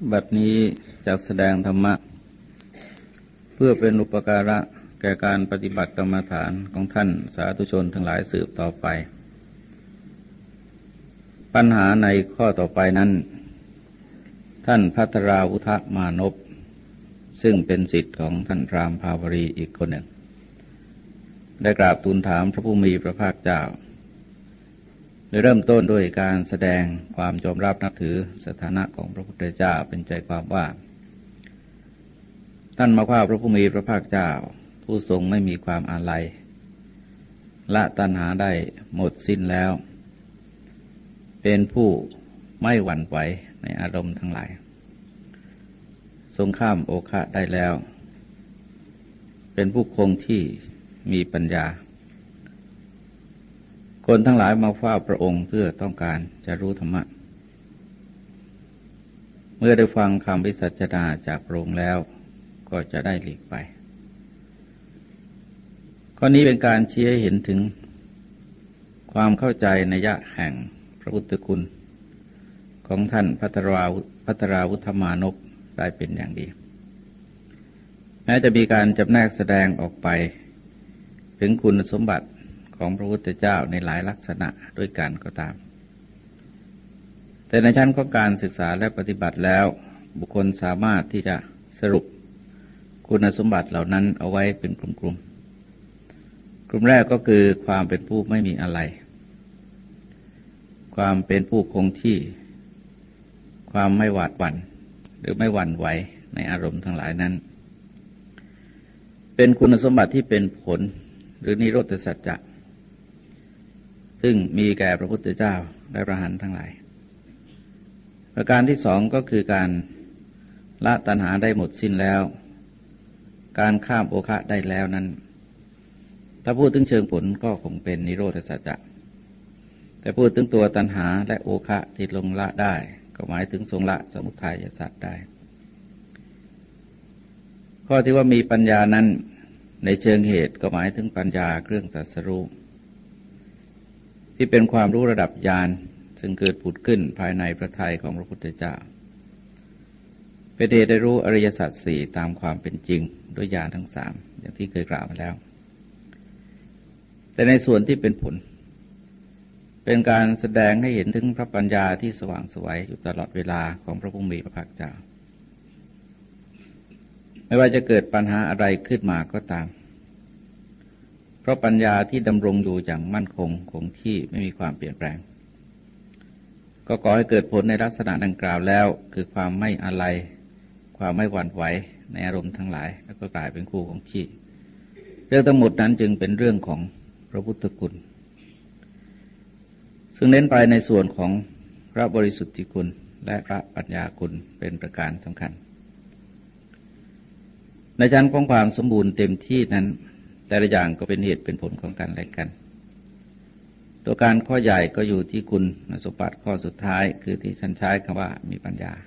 บัดนี้จักแสดงธรรมะเพื่อเป็นอุปการะแก่การปฏิบัติกรรมฐานของท่านสาธุชนทั้งหลายสืบต่อไปปัญหาในข้อต่อไปนั้นท่านภัทราวุฒมานพซึ่งเป็นศิษย์ของท่านรามภาวรีอีกคนหนึ่งได้กราบทูลถามพระผู้มีพระภาคเจ้าโดยเริ่มต้นด้วยการแสดงความยอมรับนับถือสถานะของพระพุทธเจ้าเป็นใจความว่าท่านมาว่าพระผู้มีพระภาคเจ้าผู้ทรงไม่มีความอาลัยละตัณหาได้หมดสิ้นแล้วเป็นผู้ไม่หวั่นไหวในอารมณ์ทั้งหลายทรงข้ามโอคะได้แล้วเป็นผู้คงที่มีปัญญาคนทั้งหลายมาเฝ้าพระองค์เพื่อต้องการจะรู้ธรรมะเมื่อได้ฟังคำวิสัชนาจากพระองค์แล้วก็จะได้หลีกไปข้อนี้เป็นการชี้ให้เห็นถึงความเข้าใจนัยยะแห่งพระพุทธคุณของท่านภัทราวุฒมานพได้เป็นอย่างดีแม้จะมีการจำแนกแสดงออกไปถึงคุณสมบัติของพระพุทธเจ้าในหลายลักษณะด้วยกันก็ตามแต่ในชั้นของการศึกษาและปฏิบัติแล้วบุคคลสามารถที่จะสรุปคุณสมบัติเหล่านั้นเอาไว้เป็นกลุ่มๆกลุ่มแรกก็คือความเป็นผู้ไม่มีอะไรความเป็นผู้คงที่ความไม่หวาดหวั่นหรือไม่หวั่นไหวในอารมณ์ทั้งหลายนั้นเป็นคุณสมบัติที่เป็นผลหรือนิโรธสัจจะซึ่งมีแก่พระพุทธเจ้าและพระอรหันต์ทั้งหลายประการที่สองก็คือการละตัณหาได้หมดสิ้นแล้วการข้ามโอคะได้แล้วนั้นถ้าพูดถึงเชิงผลก็คงเป็นนิโรธสัจจะแต่พูดถึงตัวตัณหาและโอคะที่ลงละได้ก็หมายถึงทรงละสมุทัยสัจได้ข้อที่ว่ามีปัญญานั้นในเชิงเหตุก็หมายถึงปัญญาเครื่องตรัสรู้ที่เป็นความรู้ระดับญาณซึ่งเกิดผุดขึ้นภายในพระทัยของพระพุทธเจ้าเป็นเหตุได้รู้อริยสัจสี่ตามความเป็นจริงด้วยญาณทั้งสามอย่างที่เคยกล่าวมาแล้วแต่ในส่วนที่เป็นผลเป็นการแสดงให้เห็นถึงพระปัญญาที่สว่างไสวอยู่ตลอดเวลาของพระผู้มีพระภาคเจ้าไม่ว่าจะเกิดปัญหาอะไรขึ้นมาก็ตามเพราะปัญญาที่ดำรงอยู่อย่างมั่นคงคงที่ไม่มีความเปลี่ยนแปลงก็ก่อให้เกิดผลในลักษณะดังกล่าวแล้วคือความไม่อาลัยความไม่หวั่นไหวในอารมณ์ทั้งหลายแล้วก็กลายเป็นคู่ของชีพเรื่องทั้งหมดนั้นจึงเป็นเรื่องของพระพุทธคุณซึ่งเน้นไปในส่วนของพระบริสุทธิคุณและพระปัญญาคุณเป็นประการสำคัญในชั้นของความสมบูรณ์เต็มที่นั้นแต่ละอย่างก็เป็นเหตุเป็นผลของกันและกันตัวการข้อใหญ่ก็อยู่ที่คุณสมบัติข้อสุดท้ายคือที่ท่านใช้คำว่ามีปัญญา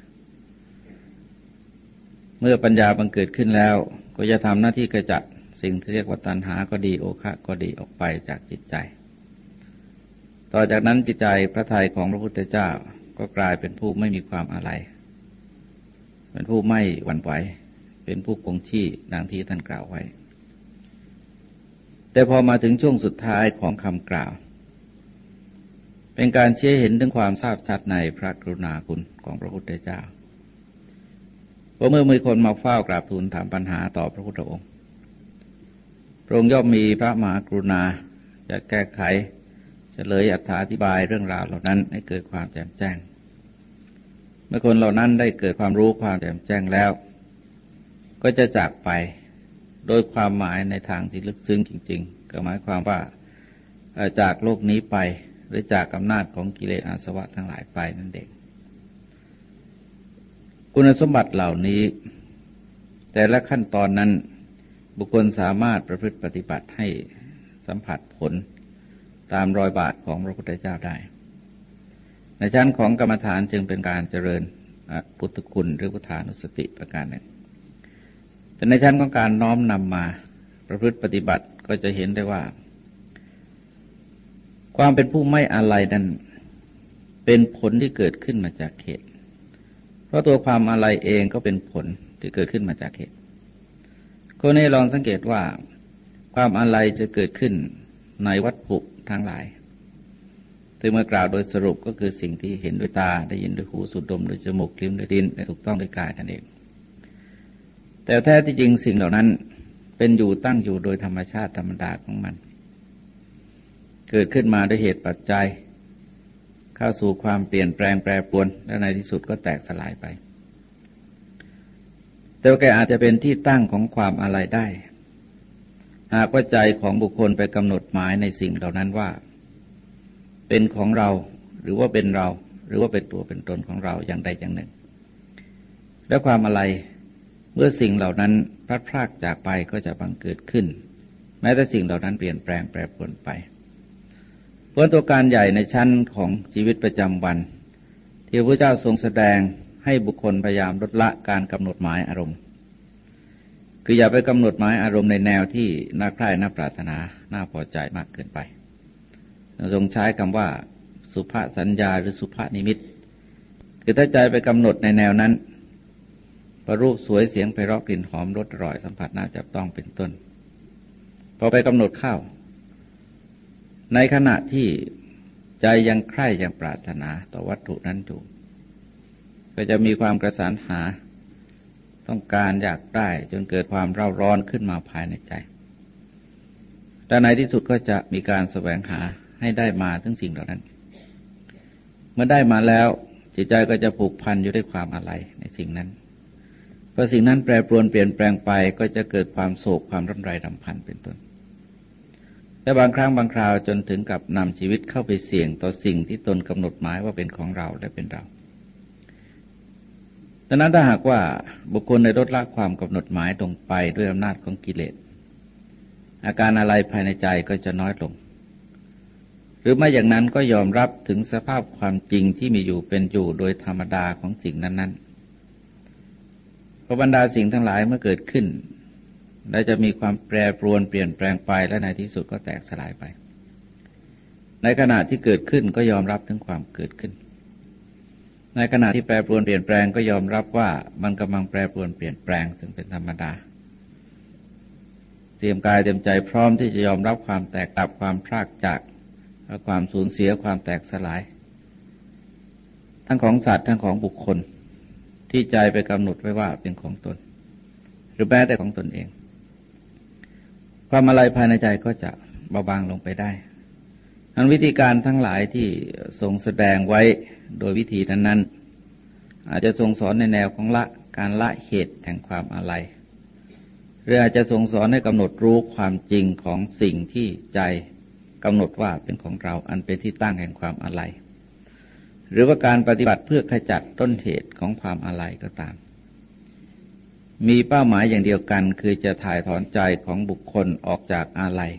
เมื่อปัญญาบังเกิดขึ้นแล้วก็จะทำหน้าที่กระจัดสิ่งที่เรียกว่าตัณหาก็ดีโอคะก็ดีออกไปจากจิตใจต่อจากนั้นจิตใจพระทัยของพระพุทธเจ้าก็กลายเป็นผู้ไม่มีความอาลัยเป็นผู้ไม่หวั่นไหวเป็นผู้คงที่ดังที่ท่านกล่าวไว้แต่พอมาถึงช่วงสุดท้ายของคำกล่าวเป็นการชี้เห็นถึงความทราบชัดในพระกรุณาคุณของพระพุทธเจ้าเพราะเมื่อมีคนมาเฝ้ากราบทูลถามปัญหาต่อพระพุทธองค์พระองค์ย่อมมีพระมหากรุณาจะแก้ไขเฉลยอธิบายเรื่องราวเหล่านั้นให้เกิดความแจ่มแจ้งเมื่อคนเหล่านั้นได้เกิดความรู้ความแจ่มแจ้งแล้วก็จะจากไปโดยความหมายในทางที่ลึกซึ้งจริงๆก็หมายความว่าจากโลกนี้ไปหรือจากอำนาจของกิเลสอาสวะทั้งหลายไปนั่นเองคุณสมบัติเหล่านี้แต่ละขั้นตอนนั้นบุคคลสามารถประพฤติปฏิบัติให้สัมผัสผลตามรอยบาทของพระพุทธเจ้าได้ในชั้นของกรรมฐานจึงเป็นการเจริญพุทธคุณหรือพุทธานุสติประการหนึ่งแต่ในชั้นของการน้อมนำมาประพฤติปฏิบัติก็จะเห็นได้ว่าความเป็นผู้ไม่อาลัยนั้นเป็นผลที่เกิดขึ้นมาจากเหตุเพราะตัวความอาลัยเองก็เป็นผลที่เกิดขึ้นมาจากเหตุคนนี้ลองสังเกตว่าความอาลัยจะเกิดขึ้นในวัตถุทั้งหลายซึ่งเมื่อกล่าวโดยสรุปก็คือสิ่งที่เห็นด้วยตาได้ยินด้วยหูสูดดมด้วยจมูกลิ้มด้วยลิ้นและถูกต้องด้วยกายนั่นเองแต่แท้ที่จริงสิ่งเหล่านั้นเป็นอยู่ตั้งอยู่โดยธรรมชาติธรรมดาของมันเกิดขึ้นมาด้วยเหตุปัจจัยเข้าสู่ความเปลี่ยนแปลงแปรปรวนและในที่สุดก็แตกสลายไปแต่ว่าแกอาจจะเป็นที่ตั้งของความอาลัยได้หากว่าใจของบุคคลไปกำหนดหมายในสิ่งเหล่านั้นว่าเป็นของเราหรือว่าเป็นเราหรือว่าเป็นตัวเป็นตนของเราอย่างใดอย่างหนึ่งและความอาลัยเมื่อสิ่งเหล่านั้นพลัดพรากจากไปก็จะบังเกิดขึ้นแม้แต่สิ่งเหล่านั้นเปลี่ยนแปลงแปรปรวนไปเพราะตัวการใหญ่ในชั้นของชีวิตประจำวันที่พระพุทธเจ้าทรงแสดงให้บุคคลพยายามลดละการกำหนดหมายอารมณ์คืออย่าไปกำหนดหมายอารมณ์ในแนวที่น่าใคร่น่าปรารถนาน่าพอใจมากเกินไปทรงใช้คำว่าสุภสัญญาหรือสุภนิมิตคือถ้าใจไปกำหนดในแนวนั้นประรูปสวยเสียงไพเราะกลิ่นหอมรสอร่อยสัมผัสน่าจับต้องเป็นต้นพอไปกำหนดเข้าในขณะที่ใจยังใคร่ยังปรารถนาต่อวัตถุนั้นอยู่ก็จะมีความกระสานหาต้องการอยากได้จนเกิดความเร่าร้อนขึ้นมาภายในใจแต่ในที่สุดก็จะมีการแสวงหาให้ได้มาทั้งสิ่งเหล่านั้นเมื่อได้มาแล้วจิตใจก็จะผูกพันอยู่ด้วยความอาลัยในสิ่งนั้นพอสิ่งนั้นแปรปรวนเปลี่ยนแปลงไปก็จะเกิดความโศกความร่ำไรรำพันเป็นต้นและบางครั้งบางคราวจนถึงกับนำชีวิตเข้าไปเสี่ยงต่อสิ่งที่ตนกำหนดหมายว่าเป็นของเราและเป็นเราดังนั้นถ้าหากว่าบุคคลได้ลดละความกำหนดหมายลงไปด้วยอำนาจของกิเลสอาการอะไรภายในใจก็จะน้อยลงหรือไม่อย่างนั้นก็ยอมรับถึงสภาพความจริงที่มีอยู่เป็นอยู่โดยธรรมดาของสิ่งนั้นๆเพราะบรรดาสิ่งทั้งหลายเมื่อเกิดขึ้นและจะมีความแปรปรวนเปลี่ยนแปลงไปและในที่สุดก็แตกสลายไปในขณะที่เกิดขึ้นก็ยอมรับถึงความเกิดขึ้นในขณะที่แปรปรวนเปลี่ยนแปลงก็ยอมรับว่ามันกำลังแปรปรวนเปลี่ยนแปลงซึ่งเป็นธรรมดาเตรียมกายเตรียมใจพร้อมที่จะยอมรับความแตกดับความพรากจากและความสูญเสียความแตกสลายทั้งของสัตว์ทั้งของบุคคลที่ใจไปกำหนดไว้ว่าเป็นของตนหรือแม้แต่ของตนเองความอาลัยภายในใจก็จะเบาบางลงไปได้ทั้งวิธีการทั้งหลายที่ทรงแสดงไว้โดยวิธีนั้นๆอาจจะทรงสอนในแนวของการละเหตุแห่งความอาลัยหรืออาจจะทรงสอนให้กำหนดรู้ความจริงของสิ่งที่ใจกำหนดว่าเป็นของเราอันเป็นที่ตั้งแห่งความอาลัยหรือว่าการปฏิบัติเพื่อขจัดต้นเหตุของความอาลัยก็ตามมีเป้าหมายอย่างเดียวกันคือจะถ่ายถอนใจของบุคคลออกจากอาลัย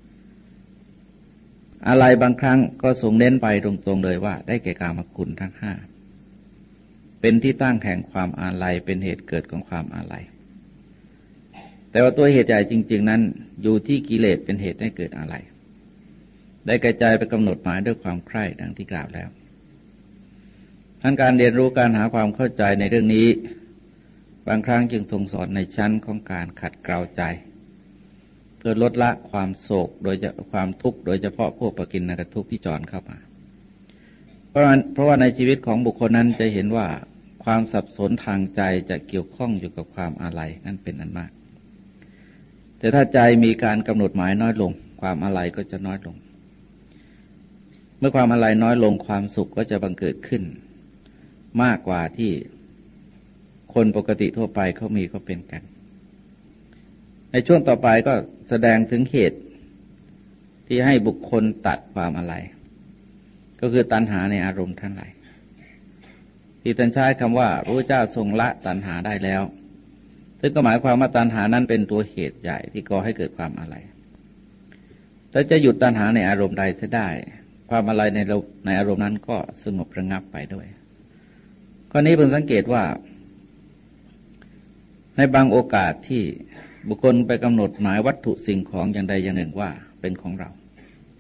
บางครั้งก็ทรงเน้นไปตรงๆเลยว่าได้แก่กามคุณทั้งห้าเป็นที่ตั้งแห่งความอาลัยเป็นเหตุเกิดของความอาลัยแต่ว่าตัวเหตุใหญ่จริงๆนั้นอยู่ที่กิเลสเป็นเหตุให้เกิดอาลัยได้แก่ใจไปกำหนดหมายด้วยความใคร่ดังที่กล่าวแล้วทั้งการเรียนรู้การหาความเข้าใจในเรื่องนี้บางครั้งจึงทรงสอนในชั้นของการขัดเกลาใจเพื่อลดละความโศกโดยความทุกข์โดยเฉพาะพวกปกิณกทุกข์ที่จรเข้ามาเพราะว่าในชีวิตของบุคคลนั้นจะเห็นว่าความสับสนทางใจจะเกี่ยวข้องอยู่กับความอาลัยนั่นเป็นอันมากแต่ถ้าใจมีการกำหนดหมายน้อยลงความอาลัยก็จะน้อยลงเมื่อความอาลัยน้อยลงความสุขก็จะบังเกิดขึ้นมากกว่าที่คนปกติทั่วไปเขามีเขาเป็นกันในช่วงต่อไปก็แสดงถึงเหตุที่ให้บุคคลตัดความอาลัยก็คือตัณหาในอารมณ์ทั้งหลายที่ท่านใช้คำว่าพระพุทธเจ้าทรงละตัณหาได้แล้วซึ่งก็หมายความว่าตัณหานั้นเป็นตัวเหตุใหญ่ที่ก่อให้เกิดความอาลัยถ้าจะหยุดตัณหาในอารมณ์ใดเสียได้ความอาลัยในอารมณ์นั้นก็สงบระงับไปด้วยข้อนี้เพิ่งสังเกตว่าในบางโอกาสที่บุคคลไปกำหนดหมายวัตถุสิ่งของอย่างใดอย่างหนึ่งว่าเป็นของเรา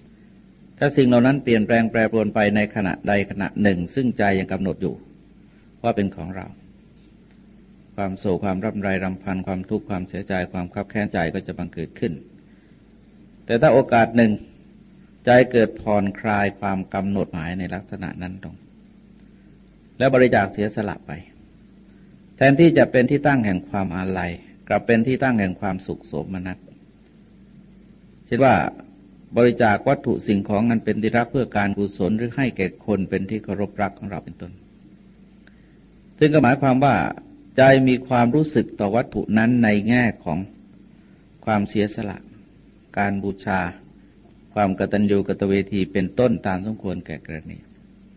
ถ้าสิ่งเหล่านั้นเปลี่ยนแปลงแปรปรวนไปในขณะใดขณะหนึ่งซึ่งใจยังกำหนดอยู่ว่าเป็นของเราความโศกความร่ำไรรำพันความทุกข์ความเสียใจความคับแค้นใจก็จะบังเกิดขึ้นแต่ถ้าโอกาสหนึ่งใจเกิดผ่อนคลายความกำหนดหมายในลักษณะนั้นตรงแล้วบริจาคเสียสละไปแทนที่จะเป็นที่ตั้งแห่งความอาลัยกลับเป็นที่ตั้งแห่งความสุขโสมนัสเช่นว่าบริจาควัตถุสิ่งของนั้นเป็นที่รักเพื่อการกุศลหรือให้แก่คนเป็นที่เคารพรักของเราเป็นต้นซึ่งก็หมายความว่าใจมีความรู้สึกต่อวัตถุนั้นในแง่ของความเสียสละการบูชาความกตัญญูกตเวทีเป็นต้นตามสมควรแก่กรณี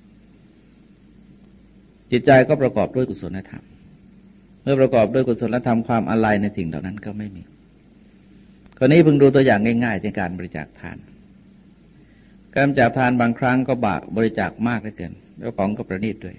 จิตใจก็ประกอบด้วยกุศลธรรมเมื่อประกอบด้วยกุศลธรรมความอาลัยในสิ่งเหล่านั้นก็ไม่มีคราวนี้เพิ่งดูตัวอย่างง่ายๆในการบริจาคทานการบริจาคทานบางครั้งก็บริจาคมากเหลือเกินแล้วของก็ประณีตด้วย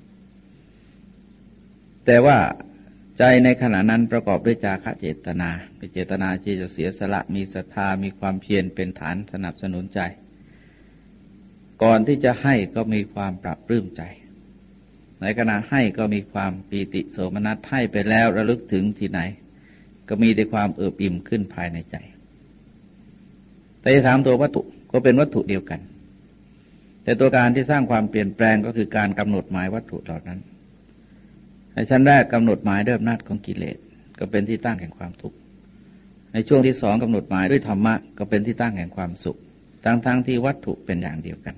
แต่ว่าใจในขณะนั้นประกอบด้วยจาคะเจตนาเป็นเจตนาที่จะเสียสละมีศรัทธามีความเพียรเป็นฐานสนับสนุนใจก่อนที่จะให้ก็มีความปรับปลื้มใจในขณะให้ก็มีความปีติโสมนัสให้ไปแล้วระลึกถึงที่ไหนก็มีแต่ความเอิบอิ่มขึ้นภายในใจแต่ถามตัววัตถุก็เป็นวัตถุเดียวกันแต่ตัวการที่สร้างความเปลี่ยนแปลงก็คือการกำหนดหมายวัตถุเหล่านั้นในชั้นแรกกำหนดหมายด้วยอำนาจของกิเลสก็เป็นที่ตั้งแห่งความทุกข์ในช่วงที่สองกำหนดหมายด้วยธรรมะก็เป็นที่ตั้งแห่งความสุขทั้งที่วัตถุเป็นอย่างเดียวกัน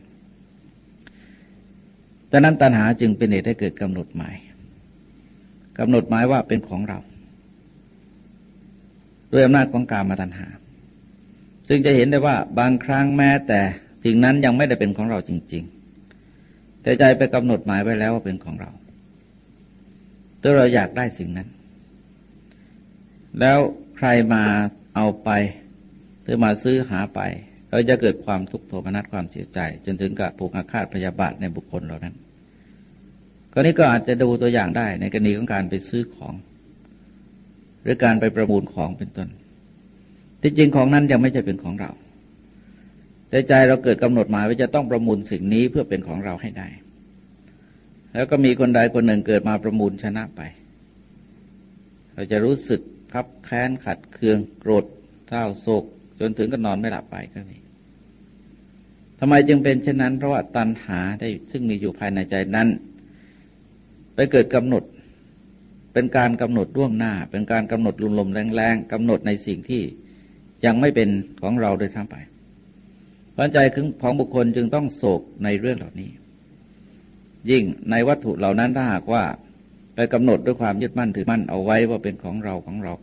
ดังนั้นตัณหาจึงเป็นเหตุให้เกิดกำหนดหมายว่าเป็นของเราด้วยอำนาจของกามตัณหาซึ่งจะเห็นได้ว่าบางครั้งแม้แต่สิ่งนั้นยังไม่ได้เป็นของเราจริงๆแต่ใจไปกำหนดหมายไว้แล้วว่าเป็นของเราตัวเราอยากได้สิ่งนั้นแล้วใครมาเอาไปหรือมาซื้อหาไปก็จะเกิดความทุกข์โทมนัสความเสียใจจนถึงกับผูกอาฆาตพยาบาทในบุคคลเหล่านั้นก็นี้ก็อาจจะดูตัวอย่างได้ในกรณีของการไปซื้อของหรือการไปประมูลของเป็นต้นที่จริงของนั้นยังไม่ใช่เป็นของเราแต่ใจเราเกิดกำหนดหมายว่าจะต้องประมูลสิ่งนี้เพื่อเป็นของเราให้ได้แล้วก็มีคนใดคนหนึ่งเกิดมาประมูลชนะไปเราจะรู้สึกคับแค้นขัดเคืองโกรธเศร้าโศกจนถึงกับนอนไม่หลับไปก็มีทำไมจึงเป็นเช่นนั้นเพราะว่าตัณหาได้ซึ่งมีอยู่ภายในใจนั้นไปเกิดกำหนดเป็นการกำหนดล่วงหน้าเป็นการกำหนดลมๆแรงๆกำหนดในสิ่งที่ยังไม่เป็นของเราโดยทั้งไปเพราะใจของบุคคลจึงต้องโศกในเรื่องเหล่านี้ยิ่งในวัตถุเหล่านั้นถ้าหากว่าไปกำหนดด้วยความยึดมั่นถือมั่นเอาไว้ว่าเป็นของเรา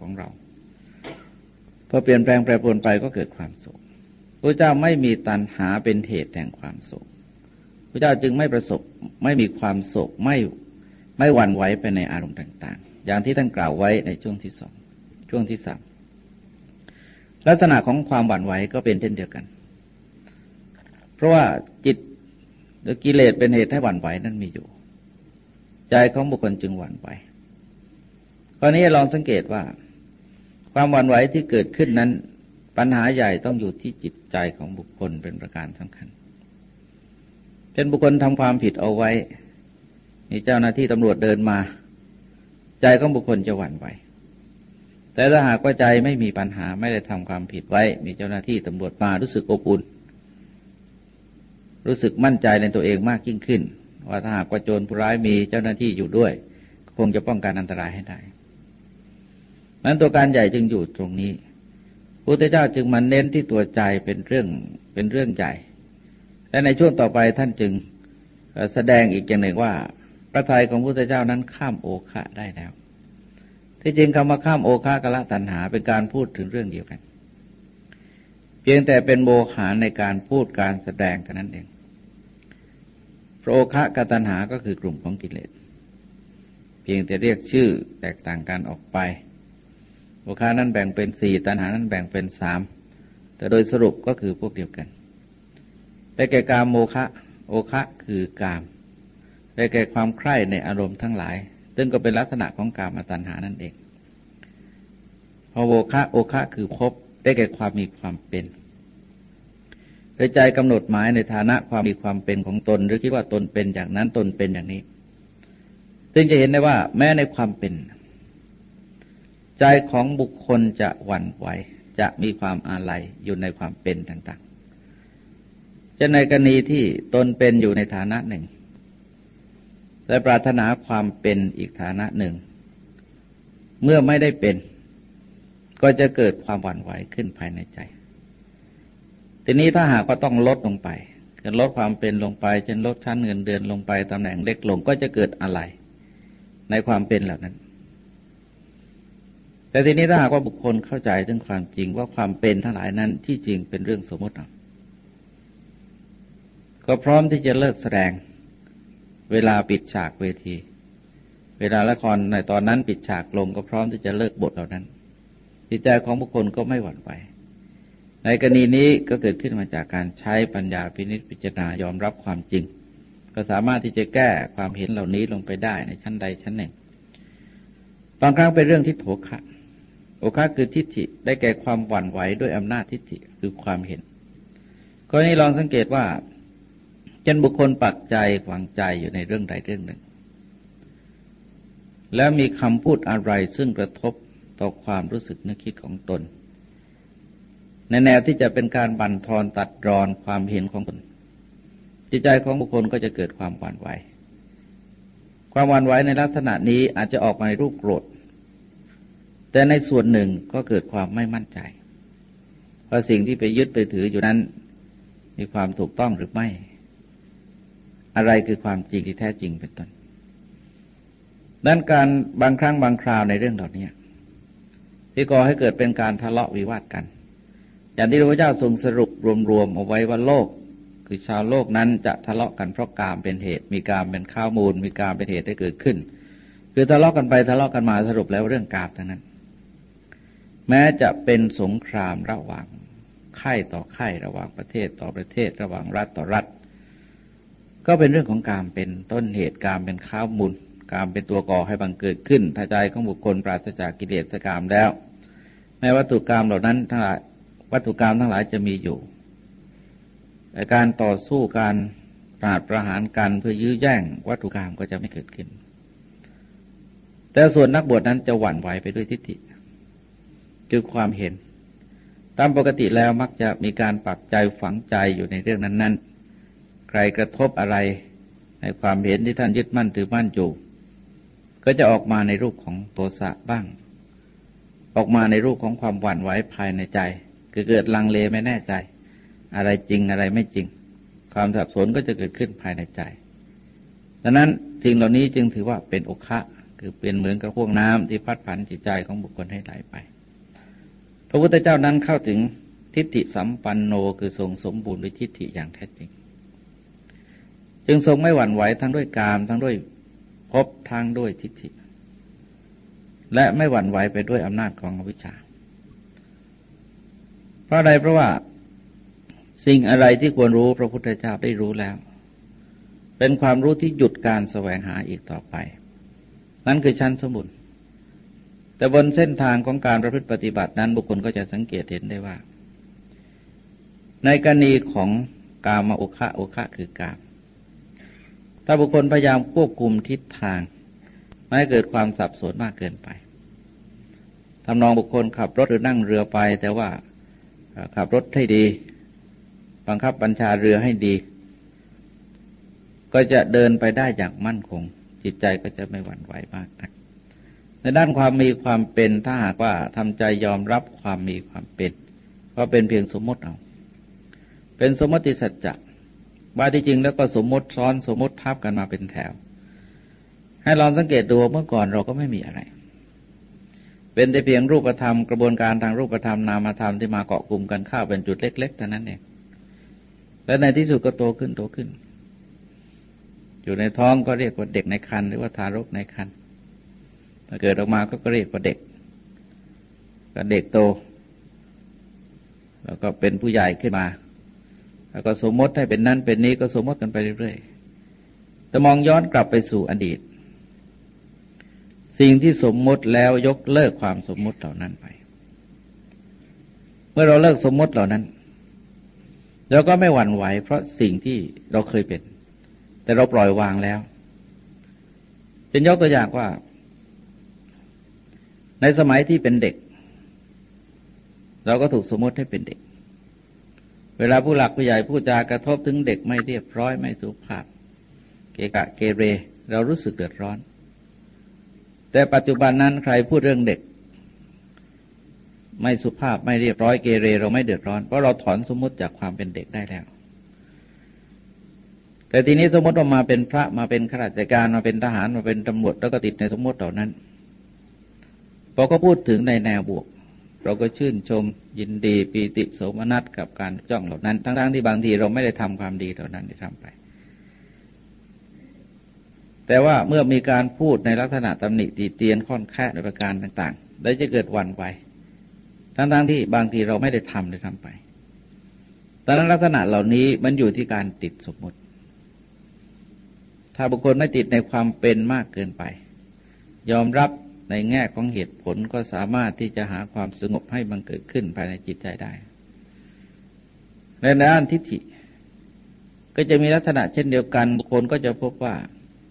พอเปลี่ยนแปลงแปรปรวนไปก็เกิดความโศกพระเจ้าไม่มีตัณหาเป็นเหตุแห่งความโศกพระเจ้าจึงไม่มีความโศกไม่หวั่นไหวไปในอารมณ์ต่างๆอย่างที่ท่านกล่าวไว้ในช่วงที่สองช่วงที่สามลักษณะของความหวั่นไหวก็เป็นเช่นเดียวกันเพราะว่าจิตหรือกิเลสเป็นเหตุให้หวั่นไหวนั้นมีอยู่ใจของบุคคลจึงหวั่นไหวคราวนี้ลองสังเกตว่าความหวั่นไหวที่เกิดขึ้นนั้นปัญหาใหญ่ต้องอยู่ที่จิตใจของบุคคลเป็นประการสำคัญเป็นบุคคลทำความผิดเอาไว้มีเจ้าหน้าที่ตำรวจเดินมาใจของบุคคลจะหวั่นไหวแต่ถ้าหากว่าใจไม่มีปัญหาไม่ได้ทำความผิดไว้มีเจ้าหน้าที่ตำรวจมารู้สึกอบอุ่นรู้สึกมั่นใจในตัวเองมากยิ่งขึ้นว่าถ้าหากว่าโจรผู้ร้ายมีเจ้าหน้าที่อยู่ด้วยคงจะป้องกันอันตรายให้ได้นั้นตัวการใหญ่จึงอยู่ตรงนี้พระพุทธเจ้าจึงมาเน้นที่ตัวใจเป็นเรื่องใหญ่และในช่วงต่อไปท่านจึงแสดงอีกอย่างหนึ่งว่าพระทัยของพระพุทธเจ้านั้นข้ามโอคะได้แล้วที่จริงคำว่าข้ามโอคะกละตัณหาเป็นการพูดถึงเรื่องเดียวกันเพียงแต่เป็นโมหะในการพูดการแสดงเท่านั้นเองโอคะกับตัณหาก็คือกลุ่มของกิเลสเพียงแต่เรียกชื่อแตกต่างกันออกไปโอคะนั้นแบ่งเป็น4ตัณหานั้นแบ่งเป็น3แต่โดยสรุปก็คือพวกเดียวกันได้แก่กามโมคะโอคะคือกามได้แก่ความใคร่ในอารมณ์ทั้งหลายซึ่งก็เป็นลักษณะของกามตัณหานั่นเองพอโอคะคือภพได้แก่ความมีความเป็นโดยใจกำหนดหมายในฐานะความมีความเป็นของตนหรือคิดว่าตนเป็นอย่างนั้นตนเป็นอย่างนี้ จซึ่งจะเห็นได้ว่าแม้ในความเป็นใจของบุคคลจะหวั่นไหวจะมีความอาลัยอยู่ในความเป็นต่างๆจะในกรณีที่ตนเป็นอยู่ในฐานะหนึ่งและปรารถนาความเป็นอีกฐานะหนึ่งเมื่อไม่ได้เป็นก็จะเกิดความหวั่นไหวขึ้นภายในใจทีนี้ถ้าหากว่าต้องลดลงไปคือลดความเป็นลงไปเช่นลดชั้นเงินเดือนลงไปตำแหน่งเล็กลงก็จะเกิดอะไรในความเป็นเหล่านั้นแต่ทีนี้ถ้าหากว่าบุคคลเข้าใจถึงความจริงว่าความเป็นทั้งหลายนั้นที่จริงเป็นเรื่องสมมติก็พร้อมที่จะเลิกแสดงเวลาปิดฉากเวทีเวลาละครในตอนนั้นปิดฉากลงก็พร้อมที่จะเลิกบทเหล่านั้นจิตใจของบุคคลก็ไม่หวั่นไหวในกรณีนี้ก็เกิดขึ้นมาจากการใช้ปัญญาพินิจพิจารณายอมรับความจริงก็สามารถที่จะแก้ความเห็นเหล่านี้ลงไปได้ในชั้นใดชั้นหนึ่งบางครั้งเป็นเรื่องที่โถคะโอคะคือทิฏฐิได้แก่ความหวั่นไหวด้วยอำนาจทิฏฐิคือความเห็นก็นี้ลองสังเกตว่าเช่นบุคคลปักใจหวังใจอยู่ในเรื่องใดเรื่องหนึ่งแล้วมีคำพูดอะไรซึ่งกระทบต่อความรู้สึกนึกคิดของตนในแนวที่จะเป็นการบั่นทอนตัดรอนความเห็นของตนจิตใจของบุคคลก็จะเกิดความหวั่นไหวความหวั่นไหวในลักษณะนี้อาจจะออกมาในรูปโกรธแต่ในส่วนหนึ่งก็เกิดความไม่มั่นใจว่าสิ่งที่ไปยึดไปถืออยู่นั้นมีความถูกต้องหรือไม่อะไรคือความจริงที่แท้จริงเป็นต้นดังนั้นการบางครั้งบางคราวในเรื่องเหล่านี้ที่ก่อให้เกิดเป็นการทะเลาะวิวาทกันอย่างที่พระพุทธเจ้าทรงสรุปรวมๆเอาไว้ว่าโลกคือชาวโลกนั้นจะทะเลาะกันเพราะกามเป็นเหตุมีกามเป็นข้าวมูลมีกามเป็นเหตุให้เกิดขึ้นคือทะเลาะกันไปทะเลาะกันมาสรุปแล้วเรื่องกามทั้งนั้นแม้จะเป็นสงครามระหว่างค่ายต่อค่ายระหว่างประเทศต่อประเทศระหว่างรัฐต่อรัฐก็เป็นเรื่องของกามเป็นต้นเหตุกามเป็นข้าวมูลกามเป็นตัวก่อให้บังเกิดขึ้นถ้าใจของบุคคลปราศจากกิเลสกามแล้วแม้วัตถุกามเหล่านั้นทั้งหลายวัตถุกามทั้งหลายจะมีอยู่แต่การต่อสู้การปราบประหารกันเพื่อยื้อแย่งวัตถุกามก็จะไม่เกิดขึ้นแต่ส่วนนักบวชนั้นจะหวั่นไหวไปด้วยทิฏฐิคือความเห็นตามปกติแล้วมักจะมีการปักใจฝังใจอยู่ในเรื่องนั้นๆใครกระทบอะไรในความเห็นที่ท่านยึดมั่นถือมั่นอยู่ก็จะออกมาในรูปของโทสะบ้างออกมาในรูปของความหวั่นไหวภายในใจคือเกิดลังเลไม่แน่ใจอะไรจริงอะไรไม่จริงความสับสนก็จะเกิดขึ้นภายในใจดังนั้นสิ่งเหล่านี้จึงถือว่าเป็นโอคะคือเป็นเหมือนกับพวกน้ำที่พัดผันจิตใจของบุคคลให้ไหลไปพระพุทธเจ้านั้นเข้าถึงทิฏฐิสัมปันโนคือทรงสมบูรณ์ด้วยทิฏฐิอย่างแท้จริงจึงทรงไม่หวั่นไหวทั้งด้วยกามทั้งด้วยภพทั้งด้วยทิฏฐิและไม่หวั่นไหวไปด้วยอำนาจของอวิชชาเพราะอะไรเพราะว่าสิ่งอะไรที่ควรรู้พระพุทธเจ้าได้รู้แล้วเป็นความรู้ที่หยุดการแสวงหาอีกต่อไปนั่นคือชั้นสมบูรณ์แต่บนเส้นทางของการประพฤติปฏิบัตินั้นบุคคลก็จะสังเกตเห็นได้ว่าในกรณีของกามโอคะโอคะคือกามถ้าบุคคลพยายามควบคุมทิศทางไม่ให้เกิดความสับสนมากเกินไปทำนองบุคคลขับรถหรือนั่งเรือไปแต่ว่าขับรถให้ดีบังคับบัญชาเรือให้ดีก็จะเดินไปได้อย่างมั่นคงจิตใจก็จะไม่หวั่นไหวมากนักในด้านความมีความเป็นถ้าหากว่าทำใจยอมรับความมีความเป็นก็เป็นเพียงสมมติเอาเป็นสมมติสัจจะว่าที่จริงแล้วก็สมมติซ้อนสมมติทับกันมาเป็นแถวให้ลองสังเกตดูเมื่อก่อนเราก็ไม่มีอะไรเป็นแต่เพียงรูปธรรมกระบวนการทางรูปธรรมนามธรรมที่มาเกาะกลุ่มกันเข้าเป็นจุดเล็กๆเท่านั้นเองและในที่สุดก็โตขึ้นอยู่ในท้องก็เรียกว่าเด็กในครรภ์หรือว่าทารกในครรภ์พอเกิดออกมาก็เรียกว่าเด็กก็เด็กโตแล้วก็เป็นผู้ใหญ่ขึ้นมาแล้วก็สมมติให้เป็นนั้นเป็นนี้ก็สมมติกันไปเรื่อยๆแต่มองย้อนกลับไปสู่อดีตสิ่งที่สมมติแล้วยกเลิกความสมมติเหล่านั้นไปเมื่อเราเลิกสมมติเหล่านั้นเราก็ไม่หวั่นไหวเพราะสิ่งที่เราเคยเป็นแต่เราปล่อยวางแล้วเป็นยกตัวอย่างว่าในสมัยที่เป็นเด็กเราก็ถูกสมมติให้เป็นเด็กเวลาผู้หลักผู้ใหญ่ผู้จากระทบถึงเด็กไม่เรียบร้อยไม่สุภาพเกะกะเกเรเรารู้สึกเดือดร้อนแต่ปัจจุบันนั้นใครพูดเรื่องเด็กไม่สุภาพไม่เรียบร้อยเกเรเราไม่เดือดร้อนเพราะเราถอนสมมติจากความเป็นเด็กได้แล้วแต่ทีนี้สมมติว่ามาเป็นพระมาเป็นข้าราชการมาเป็นทหารมาเป็นตำรวจแล้วก็ติดในสมมติเหล่านั้นพอก็พูดถึงในแนวบวกเราก็ชื่นชมยินดีปีติโสมนัสกับการจ้องเหล่านั้นทั้งๆที่บางทีเราไม่ได้ทำความดีเหล่านั้นได้ทำไปแต่ว่าเมื่อมีการพูดในลักษณะตำหนิติเตียนค่อนแค่ในประการต่างๆได้จะเกิดหวั่นไหวทั้งๆที่บางทีเราไม่ได้ทำได้ทำไปดังนั้นลักษณะเหล่านี้มันอยู่ที่การติดสมมติถ้าบุคคลไม่ติดในความเป็นมากเกินไปยอมรับในแง่ของเหตุผลก็สามารถที่จะหาความสงบให้มันเกิดขึ้นภายในจิตใจได้ในด้านทิฏฐิก็จะมีลักษณะเช่นเดียวกันบุคคลก็จะพบว่า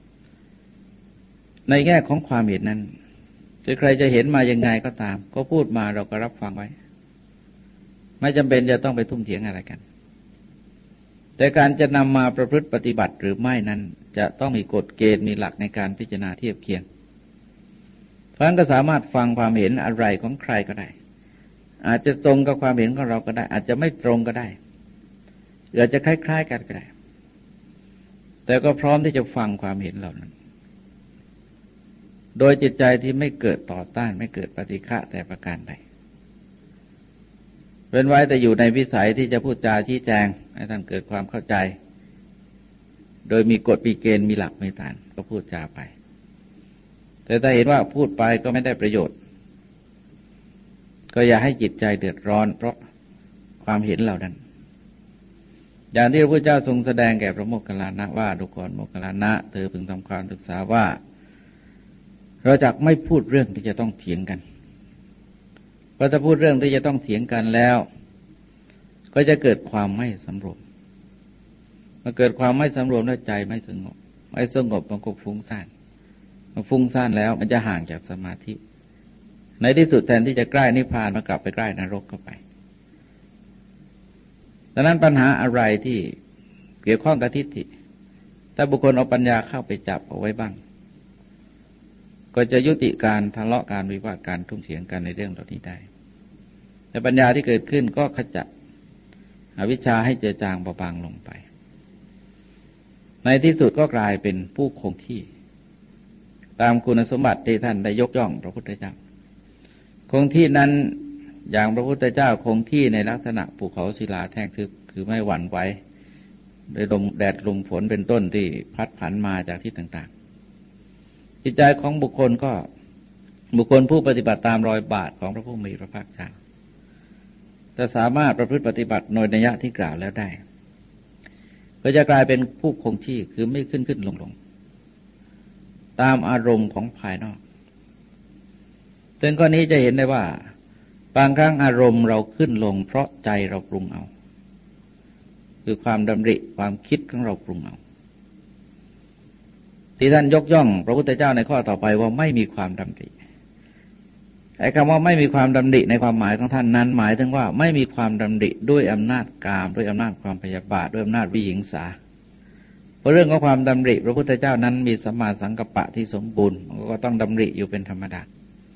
ในแง่ของความเห็นนั้นใครจะเห็นมายังไงก็ตามก็พูดมาเราก็รับฟังไว้ไม่จำเป็นจะต้องไปทุ่มเถียงอะไรกันแต่การจะนำมาประพฤติปฏิบัติหรือไม่นั้นจะต้องมีกฎเกณฑ์มีหลักในการพิจารณาเทียบเคียงเพราะฉะนั้นก็สามารถฟังความเห็นอะไรของใครก็ได้อาจจะตรงกับความเห็นของเราก็ได้อาจจะไม่ตรงก็ได้หรืออาจจะคล้ายๆกันก็ได้แต่ก็พร้อมที่จะฟังความเห็นเหล่านั้นโดยจิตใจที่ไม่เกิดต่อต้านไม่เกิดปฏิฆะแต่ประการใดเป็นไว้แต่อยู่ในวิสัยที่จะพูดจาชี้แจงให้ท่านเกิดความเข้าใจโดยมีกฎมีเกณฑ์มีหลักมีฐานก็พูดจาไปแต่ถ้าเห็นว่าพูดไปก็ไม่ได้ประโยชน์ก็อย่าให้จิตใจเดือดร้อนเพราะความเห็นเหล่านั้นอย่างที่พระพุทธเจ้าทรงแสดงแก่พระโมคคัลลานะว่าดูก่อนโมคคัลลานะเธอพึงทำความศึกษาว่าเราจะไม่พูดเรื่องที่จะต้องเถียงกันเพราะถ้าพูดเรื่องที่จะต้องเถียงกันแล้วก็จะเกิดความไม่สำรวมมาเกิดความไม่สำรวมด้วยใจไม่สงบมันก็ฟุ้งซ่านมันฟุ้งซ่านแล้วมันจะห่างจากสมาธิในที่สุดแทนที่จะใกล้นิพพานมันกลับไปใกล้นรกเข้าไปดังนั้นปัญหาอะไรที่เกี่ยวข้องกับทิฏฐิถ้าบุคคลเอาปัญญาเข้าไปจับเอาไว้บ้างก็จะยุติการทะเลาะการวิวาทการทุ่มเถียงกันในเรื่องเหล่านี้ได้แต่ปัญญาที่เกิดขึ้นก็ขจัดอวิชชาให้เจือจางเบาบางลงไปในที่สุดก็กลายเป็นผู้คงที่ตามคุณสมบัติที่ท่านได้ยกย่องพระพุทธเจ้าคงที่นั้นอย่างพระพุทธเจ้าคงที่ในลักษณะภูเขาศิลาแท่งทึบคือไม่หวั่นไหวโดยลมแดดลมฝนเป็นต้นที่พัดผันมาจากที่ต่างๆจิตใจของบุคคลก็บุคคลผู้ปฏิบัติตามรอยบาทของพระผู้มีพระภาคเจ้าจะสามารถประพฤติปฏิบัติโดยนัยยะที่กล่าวแล้วได้ก็จะกลายเป็นผู้คงที่คือไม่ขึ้นลงตามอารมณ์ของภายนอกซึ่งข้อนี้จะเห็นได้ว่าบางครั้งอารมณ์เราขึ้นลงเพราะใจเราปรุงเอาคือความดำริความคิดของเราปรุงเอาที่ท่านยกย่องพระพุทธเจ้าในข้อต่อไปว่าไม่มีความดำริไอ้คำว่าไม่มีความดำริในความหมายของท่านนั้นหมายถึงว่าไม่มีความดำริด้วยอำนาจกามด้วยอำนาจความพยาบาทด้วยอำนาจวิหิงสาเพราะเรื่องของความดำริพระพุทธเจ้านั้นมีสัมมาสังกัปปะที่สมบูรณ์ก็ต้องดำริอยู่เป็นธรรมดา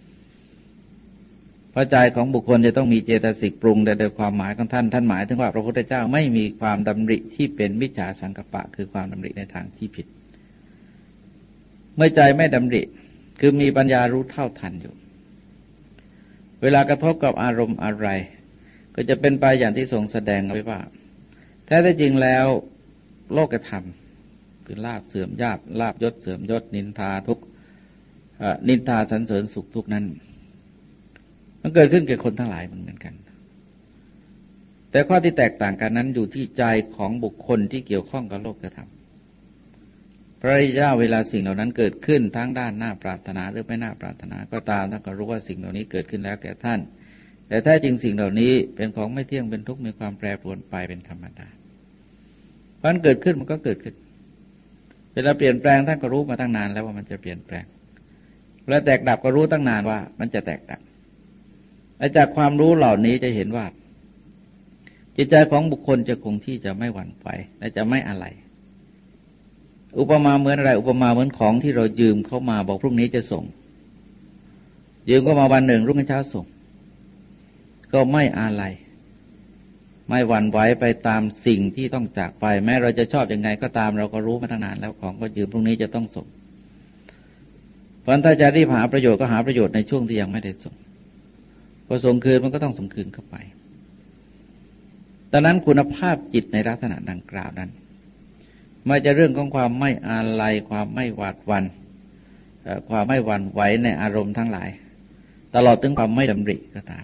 เพราะใจของบุคคลจะต้องมีเจตสิกปรุงแต่โดยความหมายของท่านหมายถึงว่าพระพุทธเจ้าไม่มีความดำริที่เป็นมิจฉาสังกัปปะคือความดำริในทางที่ผิดเมื่อใจไม่ดำริคือมีปัญญารู้เท่าทันอยู่เวลากระทบกับอารมณ์อะไรก็จะเป็นไปอย่างที่ทรงแสดงไว้ว่าแท้จริงแล้วโลกธรรมคือลาภเสื่อมยาบลาภยศเสื่อมยศนินทาทุกนินทาสรรเสริญสุขทุกนั้นมันเกิดขึ้นแก่คนทั้งหลายเหมือนกันแต่ข้อที่แตกต่างกันนั้นอยู่ที่ใจของบุคคลที่เกี่ยวข้องกับโลกธรรมพระริยะเวลาสิ่งเหล่านั้นเกิดขึ้นทั้งด้านน่าปรารถนาหรือไม่น่าปรารถนาก็ตามท่านก็รู้ว่าสิ่งเหล่านี้เกิดขึ้นแล้วแก่ท่านแต่แท้จริงสิ่งเหล่านี้เป็นของไม่เที่ยงเป็นทุกข์มีความแปรปรวนไปเป็นธรรมดาเพราะนั้นเกิดขึ้นมันก็เกิดขึ้นเวลาเปลี่ยนแปลงท่านก็รู้มาตั้งนานแล้วว่ามันจะเปลี่ยนแปลงแล้วแตกดับก็รู้ตั้งนานว่ามันจะแตกดับและจากความรู้เหล่านี้จะเห็นว่าจิตใจของบุคคลจะคงที่จะไม่หวั่นไหวและจะไม่อะไรอุปมาเหมือนอะไรอุปมาเหมือนของที่เรายืมเข้ามาบอกพรุ่งนี้จะส่งยืมเข้ามาวันหนึ่งรุ่งเช้าส่งก็ไม่อะไรไม่หวั่นไหวไปตามสิ่งที่ต้องจากไปแม้เราจะชอบยังไงก็ตามเราก็รู้มาตั้งนานแล้วของก็ยืมพรุ่งนี้จะต้องส่งเพราะถ้าจะรีบหาประโยชน์ก็หาประโยชน์ในช่วงที่ยังไม่ได้ส่งพอส่งคืนมันก็ต้องส่งคืนเข้าไปดังนั้นคุณภาพจิตในลักษณะดังกล่าวนั้นไม่จะเรื่องของความไม่อาลัยความไม่หวาดหวั่นความไม่หวั่นไหวในอารมณ์ทั้งหลายตลอดถึงความไม่ดำริก็ตาม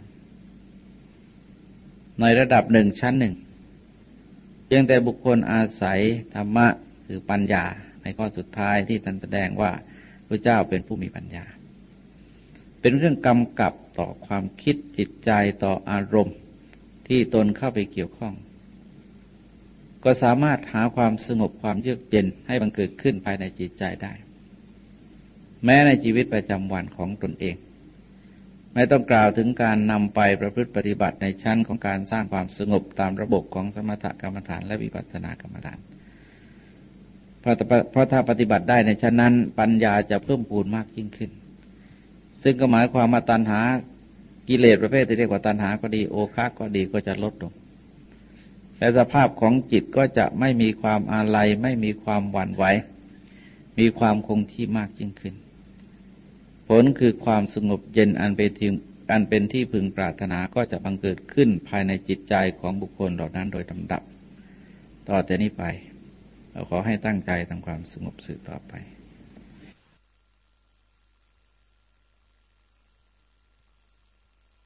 ในระดับหนึ่งชั้นหนึ่งเพียงแต่บุคคลอาศัยธรรมะคือปัญญาในข้อสุดท้ายที่ท่านแสดงว่าพระเจ้าเป็นผู้มีปัญญาเป็นเรื่องกำกับต่อความคิดจิตใจต่ออารมณ์ที่ตนเข้าไปเกี่ยวข้องก็สามารถหาความสงบความเยือกเย็นให้บังเกิดขึ้นภายในจิตใจได้แม้ในชีวิตประจำวันของตนเองไม่ต้องกล่าวถึงการนำไปประพฤติปฏิบัติในชั้นของการสร้างความสงบตามระบบของสมถกรรมฐานและวิปัสสนากรรมฐานเพราะถ้าปฏิบัติได้ในชั้นนั้นปัญญาจะเพิ่มพูนมากยิ่งขึ้นซึ่งก็หมายความว่าตัณหากิเลสประเภทที่เรียกว่าตัณหาก็ดีโอฆะก็ดีก็จะลดลงและสภาพของจิตก็จะไม่มีความอาลัยไม่มีความหวั่นไหวมีความคงที่มากยิ่งขึ้นผลคือความสงบเย็นอันเป็นที่พึงปรารถนาก็จะบังเกิดขึ้นภายในจิตใจของบุคคลเหล่านั้นโดยลำดับต่อแต่นี้ไปเราขอให้ตั้งใจทำความสงบสืบต่อไป